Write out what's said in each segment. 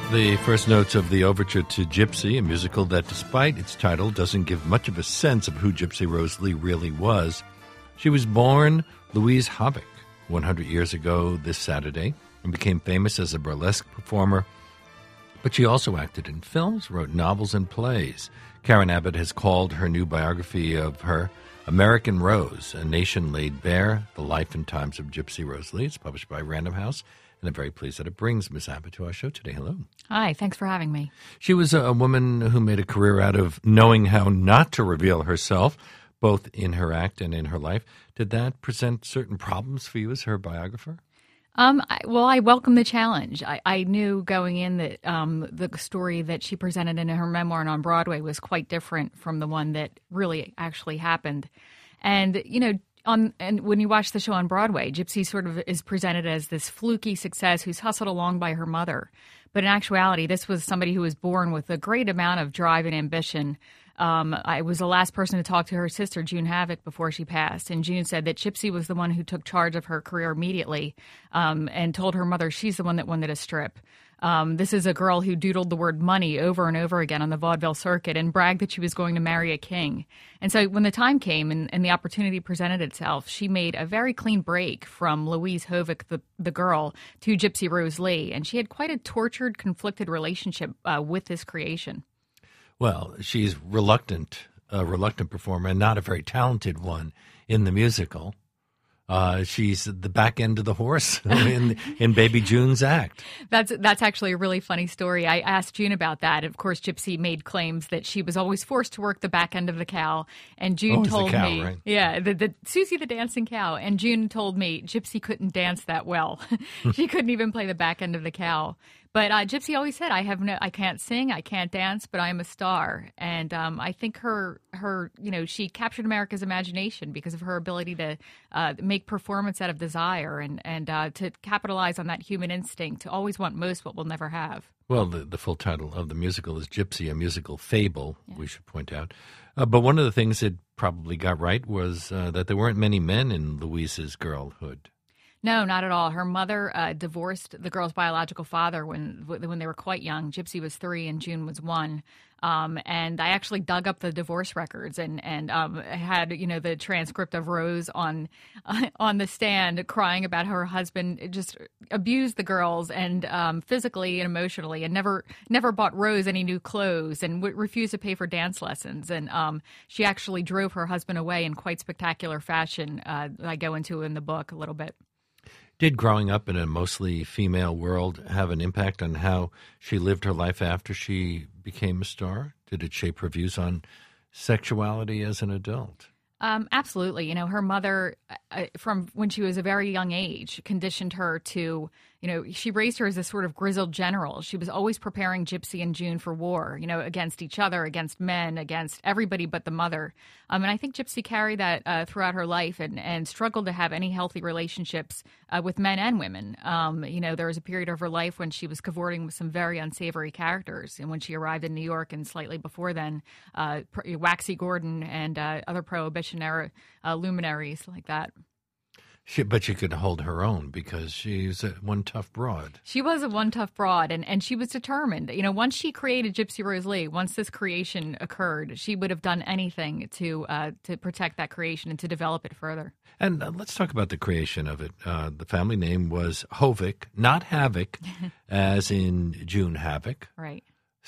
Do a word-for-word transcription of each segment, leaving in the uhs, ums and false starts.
The first notes of the overture to Gypsy, a musical that, despite its title, doesn't give much of a sense of who Gypsy Rose Lee really was. She was born Louise Havik one hundred years ago this Saturday and became famous as a burlesque performer. But she also acted in films, wrote novels and plays. Karen Abbott has called her new biography of her American Rose, A Nation Laid Bare, The Life and Times of Gypsy Rose Lee. It's published by Random House. And I'm very pleased that it brings Miss Abbott to our show today. Hello. Hi, thanks for having me. She was a woman who made a career out of knowing how not to reveal herself, both in her act and in her life. Did that present certain problems for you as her biographer? Um, I, well, I welcome the challenge. I, I knew going in that um, the story that she presented in her memoir and on Broadway was quite different from the one that really actually happened. And, you know, On, and when you watch the show on Broadway, Gypsy sort of is presented as this fluky success who's hustled along by her mother. But in actuality, this was somebody who was born with a great amount of drive and ambition. Um, I was the last person to talk to her sister, June Havik, before she passed. And June said that Gypsy was the one who took charge of her career immediately um, and told her mother she's the one that wanted a strip. Um, this is a girl who doodled the word money over and over again on the vaudeville circuit and bragged that she was going to marry a king. And so when the time came and, and the opportunity presented itself, she made a very clean break from Louise Havik, the, the girl, to Gypsy Rose Lee. And she had quite a tortured, conflicted relationship uh, with this creation. Well, she's reluctant, a reluctant performer and not a very talented one in the musical. Uh, she's the back end of the horse in in Baby June's act. That's that's actually a really funny story. I asked June about that. Of course, Gypsy made claims that she was always forced to work the back end of the cow. And June Always told the cow, me, right? yeah, the, the Susie the dancing cow. And June told me Gypsy couldn't dance that well. She couldn't even play the back end of the cow. But uh, Gypsy always said, "I have no, I can't sing, I can't dance, but I am a star." And um, I think her, her, you know, she captured America's imagination because of her ability to uh, make performance out of desire and and uh, to capitalize on that human instinct to always want most what we'll never have. Well, the, the full title of the musical is Gypsy, a musical fable, yeah. We should point out. Uh, but one of the things it probably got right was uh, that there weren't many men in Louise's girlhood. No, not at all. Her mother uh, divorced the girl's biological father when when they were quite young. Gypsy was three and June was one. Um, and I actually dug up the divorce records and and um, had you know the transcript of Rose on uh, on the stand crying about how her husband just abused the girls and um, physically and emotionally, and never never bought Rose any new clothes and w- refused to pay for dance lessons. And um, she actually drove her husband away in quite spectacular fashion. Uh, I go into in the book a little bit. Did growing up in a mostly female world have an impact on how she lived her life after she became a star? Did it shape her views on sexuality as an adult? Um, absolutely. You know, her mother, uh, from when she was a very young age, conditioned her to, you know, she raised her as a sort of grizzled general. She was always preparing Gypsy and June for war, you know, against each other, against men, against everybody but the mother. Um, and I think Gypsy carried that uh, throughout her life and, and struggled to have any healthy relationships uh, with men and women. Um, you know, there was a period of her life when she was cavorting with some very unsavory characters. And when she arrived in New York and slightly before then, uh, Waxy Gordon and uh, other Prohibition era uh, luminaries like that. She, but she could hold her own because she's a one tough broad. She was a one tough broad, and, and she was determined. You know, once she created Gypsy Rose Lee, once this creation occurred, she would have done anything to uh, to protect that creation and to develop it further. And uh, let's talk about the creation of it. Uh, the family name was Havik, not Havoc, as in June Havik. Right.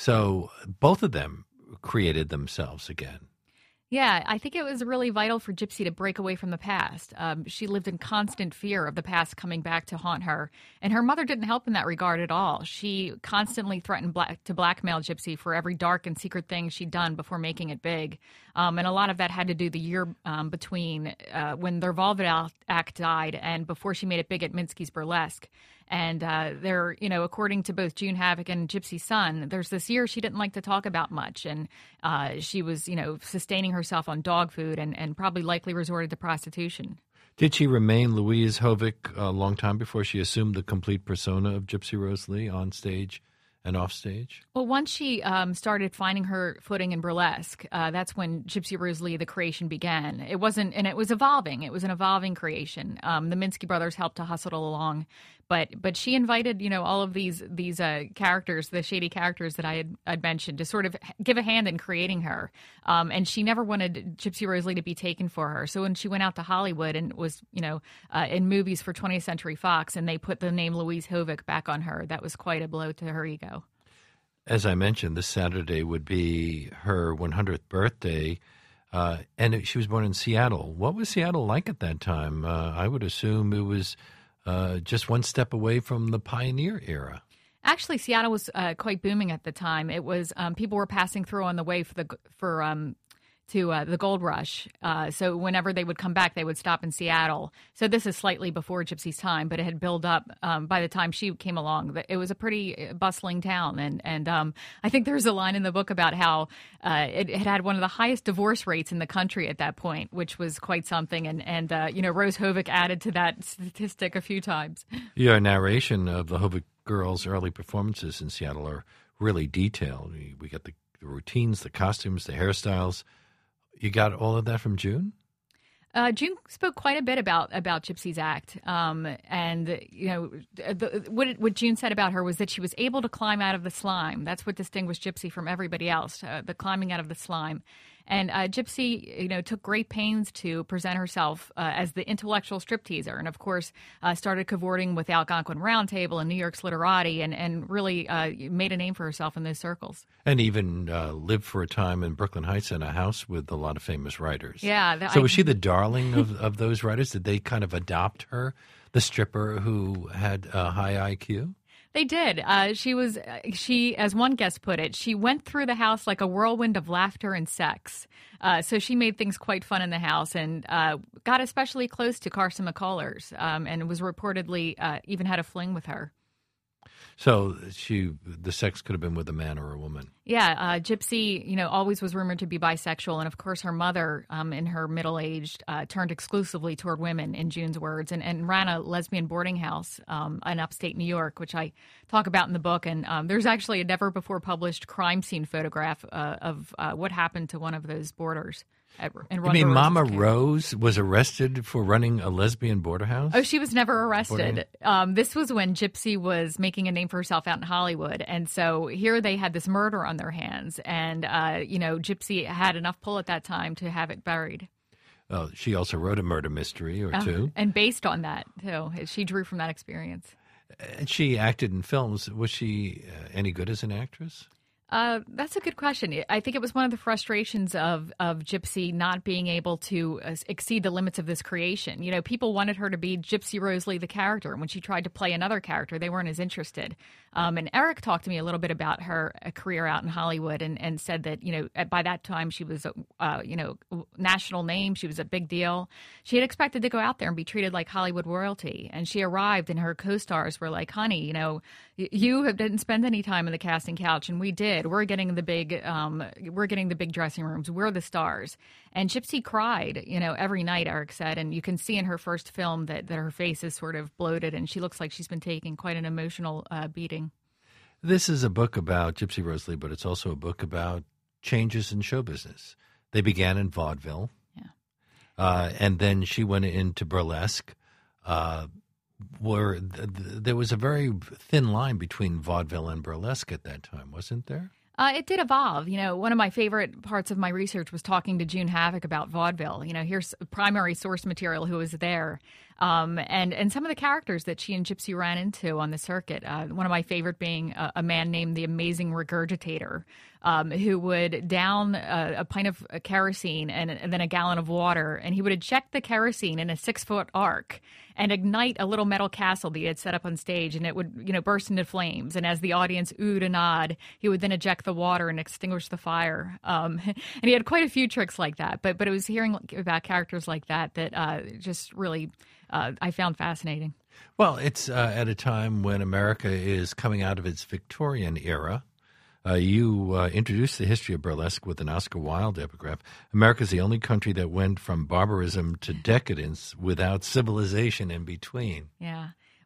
So both of them created themselves again. Yeah, I think it was really vital for Gypsy to break away from the past. Um, she lived in constant fear of the past coming back to haunt her, and her mother didn't help in that regard at all. She constantly threatened black, to blackmail Gypsy for every dark and secret thing she'd done before making it big. Um, and a lot of that had to do the year um, between uh, when their Vaudeville act died and before she made it big at Minsky's Burlesque. And uh, there, you know, according to both June Havik and Gypsy's son, there's this year she didn't like to talk about much. And uh, she was, you know, sustaining herself on dog food and, and probably likely resorted to prostitution. Did she remain Louise Havik a long time before she assumed the complete persona of Gypsy Rose Lee on stage and offstage? Well, once she um, started finding her footing in burlesque, uh, that's when Gypsy Rose Lee, the creation, began. It wasn't, and it was evolving. It was an evolving creation. Um, the Minsky brothers helped to hustle it along, but but she invited, you know, all of these these uh, characters, the shady characters that I had I'd mentioned, to sort of give a hand in creating her. Um, and she never wanted Gypsy Rose Lee to be taken for her. So when she went out to Hollywood and was, you know, uh, in movies for twentieth Century Fox, and they put the name Louise Hovig back on her, that was quite a blow to her ego. As I mentioned, this Saturday would be her one hundredth birthday, uh, and she was born in Seattle. What was Seattle like at that time? Uh, I would assume it was uh, just one step away from the pioneer era. Actually, Seattle was uh, quite booming at the time. It was um, people were passing through on the way for the for um, to uh, the gold rush. Uh, so whenever they would come back, they would stop in Seattle. So this is slightly before Gypsy's time, but it had built up um, by the time she came along. It was a pretty bustling town. And, and um, I think there's a line in the book about how uh, it, it had one of the highest divorce rates in the country at that point, which was quite something. And, and uh, you know, Rose Hovig added to that statistic a few times. Your narration of the Hovig girls' early performances in Seattle are really detailed. We, we got the, the routines, the costumes, the hairstyles. You got all of that from June? Uh, June spoke quite a bit about about Gypsy's act, um, and you know the, what it, what June said about her was that she was able to climb out of the slime. That's what distinguished Gypsy from everybody else, uh, the climbing out of the slime. And uh, Gypsy, you know, took great pains to present herself uh, as the intellectual stripteaser, and of course, uh, started cavorting with Algonquin Round Table and New York's literati, and and really uh, made a name for herself in those circles. And even uh, lived for a time in Brooklyn Heights in a house with a lot of famous writers. Yeah. The, so I, was she the darling of, of those writers? Did they kind of adopt her, the stripper who had a high I Q? They did. Uh, she was, she, as one guest put it, she went through the house like a whirlwind of laughter and sex. Uh, so she made things quite fun in the house, and uh, got especially close to Carson McCullers, um, and was reportedly uh, even had a fling with her. So she, the sex could have been with a man or a woman. Yeah, uh, Gypsy, you know, always was rumored to be bisexual, and of course, her mother, um, in her middle age, uh, turned exclusively toward women, in June's words, and, and ran a lesbian boarding house um, in upstate New York, which I talk about in the book. And um, there's actually a never before published crime scene photograph uh, of uh, what happened to one of those boarders. At, in you mean Mama Rose was arrested for running a lesbian border house? Oh, she was never arrested. Um, this was when Gypsy was making a name for herself out in Hollywood. And so here they had this murder on their hands. And, uh, you know, Gypsy had enough pull at that time to have it buried. Well, she also wrote a murder mystery or uh, two. And based on that, too. She drew from that experience. And she acted in films. Was she uh, any good as an actress? Uh, that's a good question. I think it was one of the frustrations of, of Gypsy not being able to uh, exceed the limits of this creation. You know, people wanted her to be Gypsy Rose Lee, the character. And when she tried to play another character, they weren't as interested. Um, and Eric talked to me a little bit about her uh, career out in Hollywood, and, and said that, you know, at, by that time she was, a, uh, you know, national name. She was a big deal. She had expected to go out there and be treated like Hollywood royalty. And she arrived and her co-stars were like, honey, you know, you have, didn't spend any time on the casting couch, and we did. We're getting the big, um, we're getting the big dressing rooms. We're the stars. And Gypsy cried, you know, every night, Eric said. And you can see in her first film that, that her face is sort of bloated, and she looks like she's been taking quite an emotional uh, beating. This is a book about Gypsy Rose Lee, but it's also a book about changes in show business. They began in vaudeville, yeah, uh, and then she went into burlesque. Uh, where th- th- there was a very thin line between vaudeville and burlesque at that time, wasn't there? Uh, it did evolve. You know, one of my favorite parts of my research was talking to June Havoc about vaudeville. You know, here's primary source material who was there. Um, and, and some of the characters that she and Gypsy ran into on the circuit. Uh, one of my favorite being a, a man named the Amazing Regurgitator, um, who would down a, a pint of kerosene and, and then a gallon of water, and he would eject the kerosene in a six-foot arc and ignite a little metal castle that he had set up on stage, and it would, you know, burst into flames. And as the audience oohed and awed, he would then eject the water and extinguish the fire. Um, and he had quite a few tricks like that. But but it was hearing about characters like that that uh, just really uh, I found fascinating. Well, it's uh, at a time when America is coming out of its Victorian era. Uh, you uh, introduced the history of burlesque with an Oscar Wilde epigraph. America's the only country that went from barbarism to decadence without civilization in between. Yeah.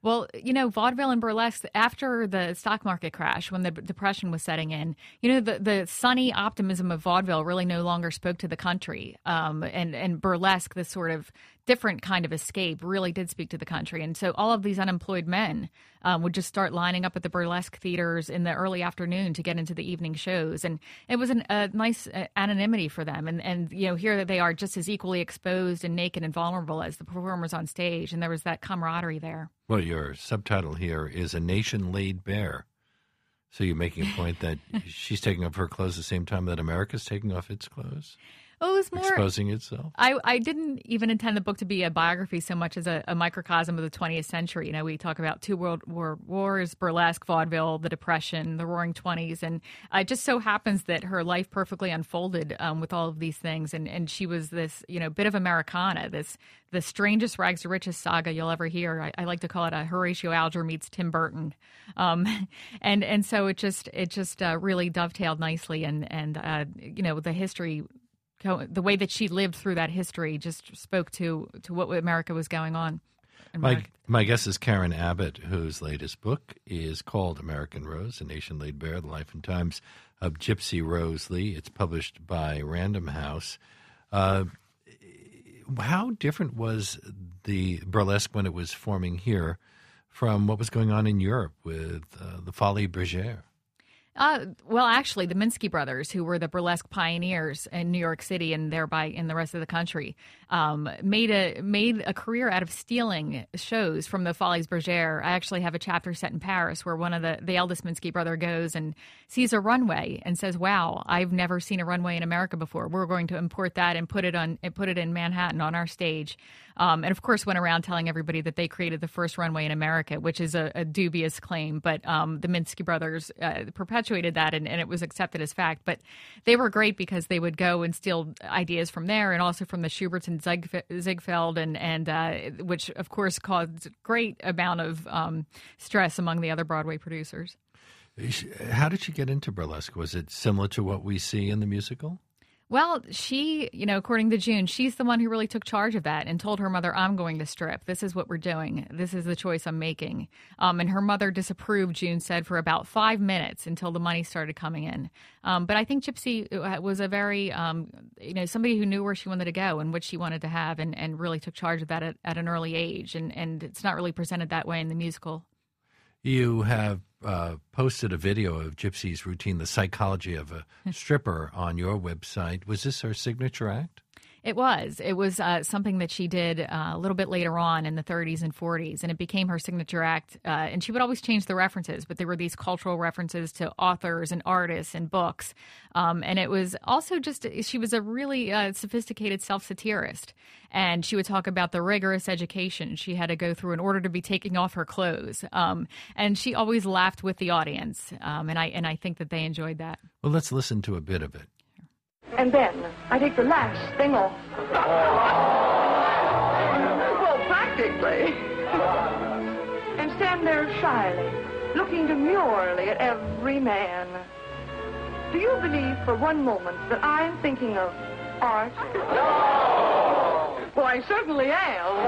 Well, you know, vaudeville and burlesque, after the stock market crash, when the Depression was setting in, you know, the, the sunny optimism of vaudeville really no longer spoke to the country. Um, and, and burlesque, this sort of different kind of escape, really did speak to the country. And so all of these unemployed men um, would just start lining up at the burlesque theaters in the early afternoon to get into the evening shows. And it was an, a nice uh, anonymity for them. And, and, you know, here that they are just as equally exposed and naked and vulnerable as the performers on stage. And there was that camaraderie there. Well, your subtitle here is A Nation Laid Bare. So you're making a point that she's taking off her clothes the same time that America's taking off its clothes? Well, it was more exposing itself. I, I didn't even intend the book to be a biography so much as a, a microcosm of the twentieth century. You know, we talk about two world war wars, burlesque, vaudeville, the Depression, the Roaring Twenties, and it just so happens that her life perfectly unfolded um, with all of these things. And, and she was this, you know, bit of Americana, this the strangest rags to riches saga you'll ever hear. I, I like to call it a Horatio Alger meets Tim Burton, um, and and so it just it just uh, really dovetailed nicely, and and uh, you know the history. The way that she lived through that history just spoke to, to what America was going on. My, my guest is Karen Abbott, whose latest book is called American Rose, A Nation Laid Bare, The Life and Times of Gypsy Rose Lee. It's published by Random House. Uh, how different was the burlesque when it was forming here from what was going on in Europe with uh, the Folies Bergère? Uh, well, actually, the Minsky brothers, who were the burlesque pioneers in New York City and thereby in the rest of the country, um, made a made a career out of stealing shows from the Folies Bergère. I actually have a chapter set in Paris where one of the the eldest Minsky brother goes and sees a runway and says, "Wow, I've never seen a runway in America before. We're going to import that and put it on and put it in Manhattan on our stage." Um, and of course, went around telling everybody that they created the first runway in America, which is a, a dubious claim. But um, the Minsky brothers uh, perpetuated that, and, and it was accepted as fact. But they were great because they would go and steal ideas from there, and also from the Schuberts and Zieg- Ziegfeld, and and uh, which of course caused great amount of um, stress among the other Broadway producers. How did she get into burlesque? Was it similar to what we see in the musical? Well, she, you know, according to June, she's the one who really took charge of that and told her mother, "I'm going to strip. This is what we're doing. This is the choice I'm making." Um, and her mother disapproved, June said, for about five minutes until the money started coming in. Um, but I think Gypsy was a very, um, you know, somebody who knew where she wanted to go and what she wanted to have, and, and really took charge of that at, at an early age. And, and it's not really presented that way in the musical. You have uh, posted a video of Gypsy's routine, The Psychology of a Stripper, on your website. Was this her signature act? It was. It was uh, something that she did uh, a little bit later on in the thirties and forties, and it became her signature act. Uh, and she would always change the references, but there were these cultural references to authors and artists and books. Um, and it was also just, she was a really uh, sophisticated self-satirist. And she would talk about the rigorous education she had to go through in order to be taking off her clothes. Um, and she always laughed with the audience. Um, and I and I think that they enjoyed that. Well, let's listen to a bit of it. And then I take the last thing off. Well, practically. And stand there shyly, looking demurely at every man. Do you believe for one moment that I'm thinking of art? No! Well, I certainly am.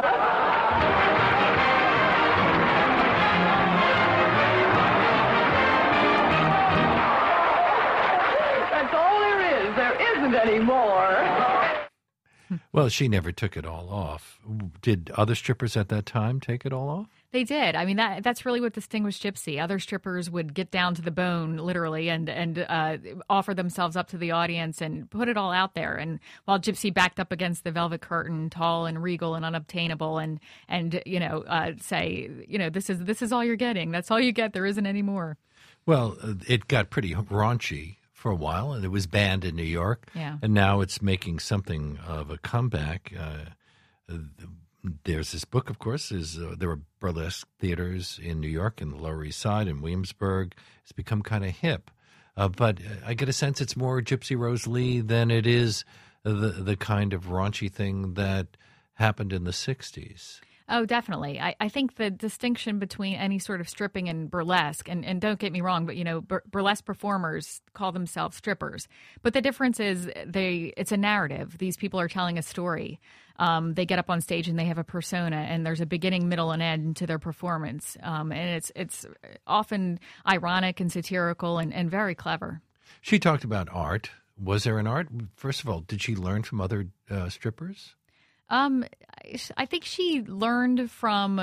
That's all there is. There isn't any more. Well, she never took it all off. Did other strippers at that time take it all off? They did. I mean, that that's really what distinguished Gypsy. Other strippers would get down to the bone, literally, and and uh, offer themselves up to the audience and put it all out there. And while Gypsy backed up against the velvet curtain, tall and regal and unobtainable, and and you know, uh, say, you know, this is this is all you're getting. That's all you get. There isn't any more. Well, it got pretty raunchy for a while, and it was banned in New York. Yeah. And now it's making something of a comeback. Uh, there's this book, of course. Is uh, there were burlesque theaters in New York and the Lower East Side and Williamsburg. It's become kind of hip. Uh, but I get a sense it's more Gypsy Rose Lee than it is the the kind of raunchy thing that happened in the sixties. Oh, definitely. I, I think the distinction between any sort of stripping and burlesque, and, and don't get me wrong, but, you know, bur- burlesque performers call themselves strippers. But the difference is they it's a narrative. These people are telling a story. Um, they get up on stage and they have a persona, and there's a beginning, middle, and end to their performance. Um, and it's it's often ironic and satirical and, and very clever. She talked about art. Was there an art? First of all, did she learn from other uh, strippers? Um, I think she learned from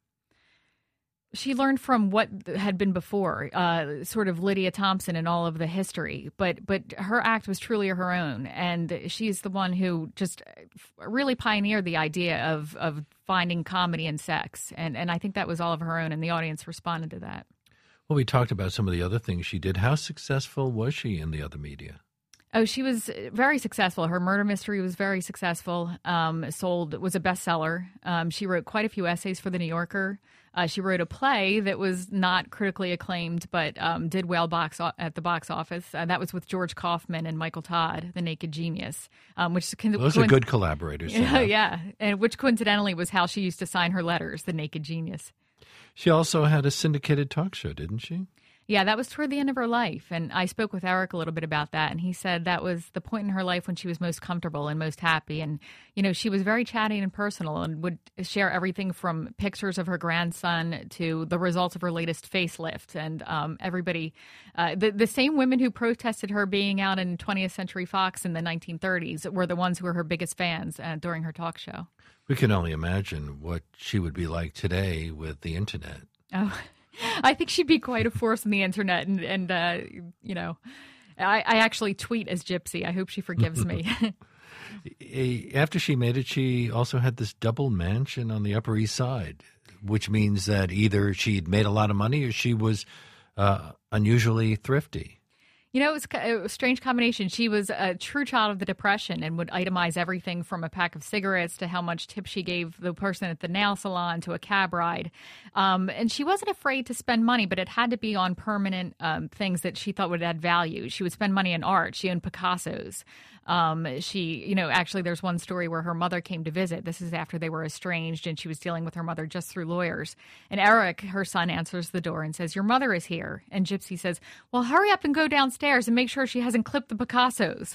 she learned from what had been before, uh, sort of Lydia Thompson and all of the history. But but her act was truly her own, and she's the one who just really pioneered the idea of of finding comedy in sex, and and I think that was all of her own, and the audience responded to that. Well, we talked about some of the other things she did. How successful was she in the other media? Oh, she was very successful. Her murder mystery was very successful. Um, sold was a bestseller. Um, she wrote quite a few essays for The New Yorker. Uh, she wrote a play that was not critically acclaimed, but um, did well box o- at the box office. Uh, that was with George Kaufman and Michael Todd, The Naked Genius, um, which co- those co- are good collaborators. Yeah, yeah, and which coincidentally was how she used to sign her letters, The Naked Genius. She also had a syndicated talk show, didn't she? Yeah, that was toward the end of her life. And I spoke with Eric a little bit about that. And he said that was the point in her life when she was most comfortable and most happy. And, you know, she was very chatty and personal and would share everything from pictures of her grandson to the results of her latest facelift. And um, everybody, uh, the, the same women who protested her being out in twentieth Century Fox in the nineteen thirties were the ones who were her biggest fans uh, during her talk show. We can only imagine what she would be like today with the internet. Oh, I think she'd be quite a force on the internet, and, and uh, you know, I, I actually tweet as Gypsy. I hope she forgives me. After she made it, she also had this double mansion on the Upper East Side, which means that either she'd made a lot of money or she was uh, unusually thrifty. You know, it was a strange combination. She was a true child of the Depression and would itemize everything from a pack of cigarettes to how much tip she gave the person at the nail salon to a cab ride. Um, and she wasn't afraid to spend money, but it had to be on permanent um, things that she thought would add value. She would spend money on art. She owned Picassos. Um, she, you know, actually there's one story where her mother came to visit. This is after they were estranged and she was dealing with her mother just through lawyers. And Eric, her son, answers the door and says, "Your mother is here." And Gypsy says, "Well, hurry up and go downstairs and make sure she hasn't clipped the Picassos."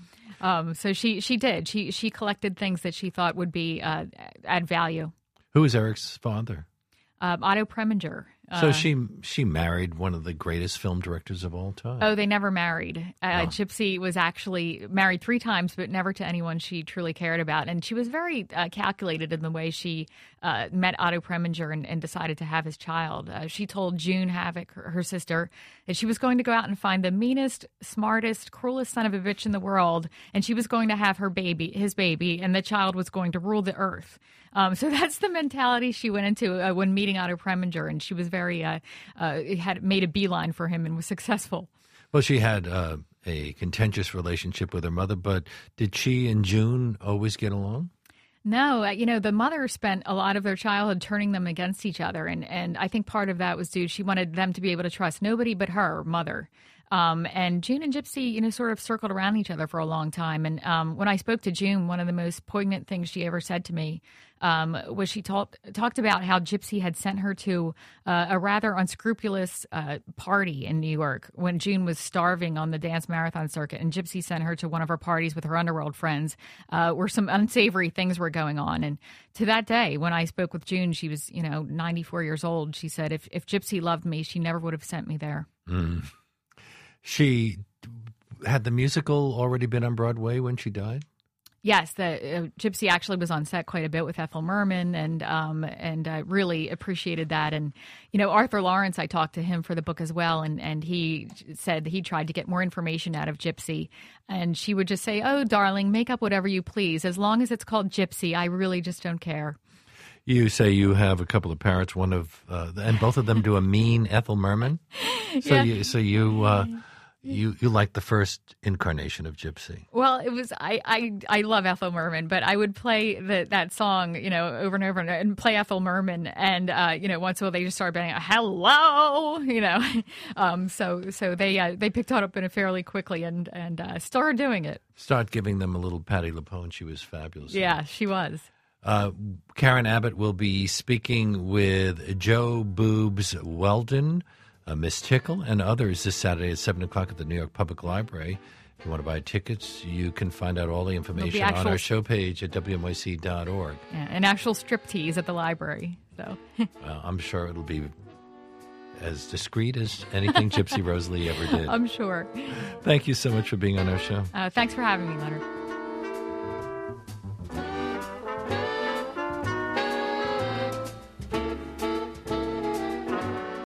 Um, so she, she did. She, she collected things that she thought would be, uh, add value. Who is Eric's father? Um, Otto Preminger. So uh, she she married one of the greatest film directors of all time. Oh, they never married. Uh, Oh. Gypsy was actually married three times, but never to anyone she truly cared about. And she was very uh, calculated in the way she uh, met Otto Preminger and, and decided to have his child. Uh, she told June Havoc, her, her sister, that she was going to go out and find the meanest, smartest, cruelest son of a bitch in the world, and she was going to have her baby, his baby, and the child was going to rule the earth. Um, so that's the mentality she went into uh, when meeting Otto Preminger, and she was very uh, uh, had made a beeline for him and was successful. Well, she had uh, a contentious relationship with her mother, but did she and June always get along? No, uh, you know, the mother spent a lot of their childhood turning them against each other, and, and I think part of that was due, she wanted them to be able to trust nobody but her mother. Um, and June and Gypsy, you know, sort of circled around each other for a long time. And um, when I spoke to June, one of the most poignant things she ever said to me um, was she talked talked about how Gypsy had sent her to uh, a rather unscrupulous uh, party in New York when June was starving on the dance marathon circuit. And Gypsy sent her to one of her parties with her underworld friends uh, where some unsavory things were going on. And to that day, when I spoke with June, she was, you know, ninety-four years old. She said, if, if Gypsy loved me, she never would have sent me there. Mm. She had the musical already been on Broadway when she died? Yes, the uh, Gypsy actually was on set quite a bit with Ethel Merman, and um, and uh, really appreciated that. And you know, Arthur Lawrence, I talked to him for the book as well, and and he said he tried to get more information out of Gypsy, and she would just say, "Oh, darling, make up whatever you please, as long as it's called Gypsy. I really just don't care." You say you have a couple of parrots, one of, uh, and both of them do a mean Ethel Merman. So Yeah. you, so you, uh, you, you like the first incarnation of Gypsy. Well, it was I, I, I love Ethel Merman, but I would play the, that song, you know, over and over and, and play Ethel Merman, and uh, you know, once in a while they just started banging, "Hello," you know, um, so so they uh, they picked it up in it fairly quickly and and uh, started doing it. Start giving them a little Patti LuPone. She was fabulous. Yeah, she was. Uh, Karen Abbott will be speaking with Joe Boobs Weldon, uh, Miss Tickle, and others this Saturday at seven o'clock at the New York Public Library. If you want to buy tickets, you can find out all the information actual, on our show page at W N Y C dot org. Yeah, an actual striptease at the library. So well, I'm sure it'll be as discreet as anything Gypsy Rose Lee ever did. I'm sure. Thank you so much for being on our show. Uh, thanks for having me, Leonard.